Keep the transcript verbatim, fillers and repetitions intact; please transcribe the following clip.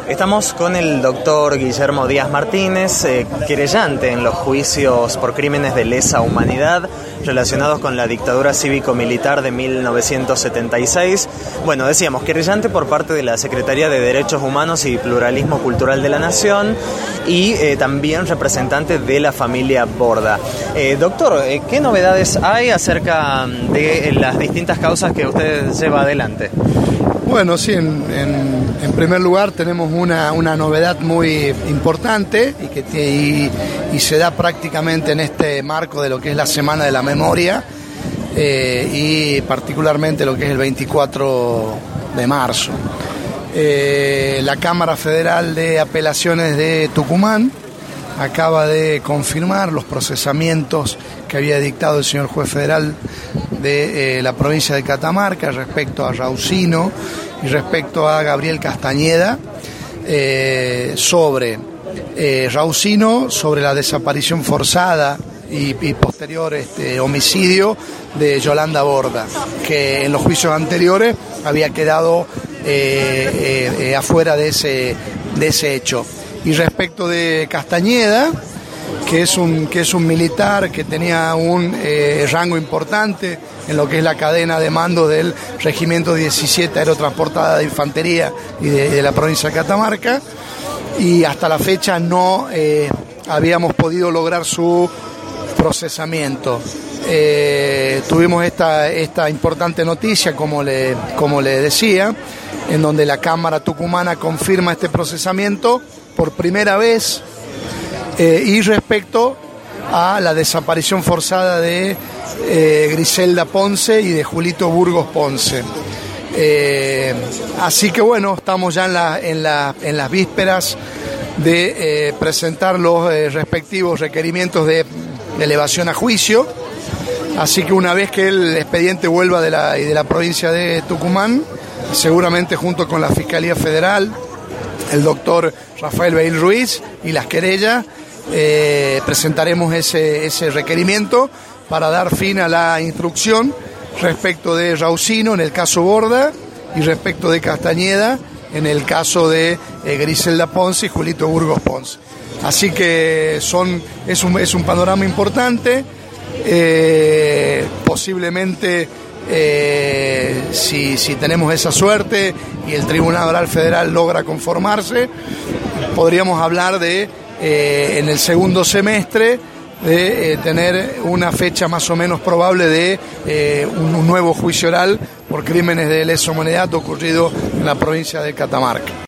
Estamos con el doctor Guillermo Díaz Martínez, eh, querellante en los juicios por crímenes de lesa humanidad relacionados con la dictadura cívico-militar de mil novecientos setenta y seis. Bueno, decíamos, querellante por parte de la Secretaría de Derechos Humanos y Pluralismo Cultural de la Nación y eh, también representante de la familia Borda. Eh, doctor, eh, ¿qué novedades hay acerca de las distintas causas que usted lleva adelante? Bueno, sí, en, en, en primer lugar tenemos una, una novedad muy importante y que te, y, y se da prácticamente en este marco de lo que es la Semana de la Memoria eh, y particularmente lo que es el veinticuatro de marzo. Eh, la Cámara Federal de Apelaciones de Tucumán acaba de confirmar los procesamientos que había dictado el señor juez federal de eh, la provincia de Catamarca respecto a Raucino y respecto a Gabriel Castañeda eh, sobre eh, Raucino, sobre la desaparición forzada y, y posterior este, homicidio de Yolanda Borda, que en los juicios anteriores había quedado eh, eh, eh, afuera de ese, de ese hecho. Y respecto de Castañeda, que es un, que es un militar que tenía un eh, rango importante en lo que es la cadena de mando del Regimiento diecisiete Aerotransportada de Infantería y de, de la provincia de Catamarca, y hasta la fecha no eh, habíamos podido lograr su procesamiento. Eh, tuvimos esta, esta importante noticia, como le, como le decía, en donde la Cámara Tucumana confirma este procesamiento por primera vez eh, y respecto a la desaparición forzada de eh, Griselda Ponce y de Julito Burgos Ponce. Eh, así que bueno, estamos ya en, la, en, la, en las vísperas de eh, presentar los eh, respectivos requerimientos de, de elevación a juicio. Así que una vez que el expediente vuelva de la, de la provincia de Tucumán, seguramente junto con la Fiscalía Federal, el doctor Rafael Beil Ruiz y las querellas, eh, presentaremos ese, ese requerimiento para dar fin a la instrucción respecto de Raucino en el caso Borda y respecto de Castañeda en el caso de eh, Griselda Ponce y Julito Burgos Ponce. Así que son, es, un, es un panorama importante, eh, posiblemente Eh, si, si tenemos esa suerte y el Tribunal Oral Federal logra conformarse, podríamos hablar de eh, en el segundo semestre de eh, tener una fecha más o menos probable de eh, un, un nuevo juicio oral por crímenes de lesa humanidad ocurrido en la provincia de Catamarca.